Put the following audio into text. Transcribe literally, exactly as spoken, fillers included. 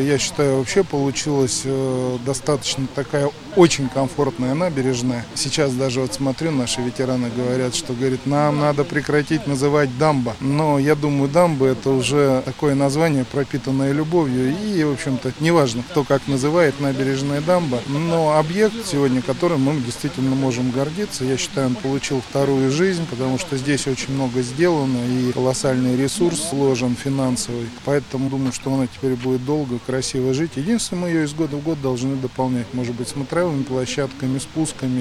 я считаю, вообще получилась э, достаточно такая очень комфортная набережная. Сейчас даже вот смотрю, наши ветераны говорят, что, говорит, нам надо прекратить называть дамба. Но я думаю, дамба это уже такое название, пропитанное любовью. И, в общем-то, неважно, кто как называет набережная дамба. Но объект сегодня, которым мы действительно можем гордиться, я считаю, он получил вторую жизнь, потому что здесь очень много сделано и колоссальный ресурс вложен финансовый. Поэтому думаю, что она теперь будет долго, красиво жить. Единственное, мы ее из года в год должны дополнять. Может быть, смотровыми площадками, спусками.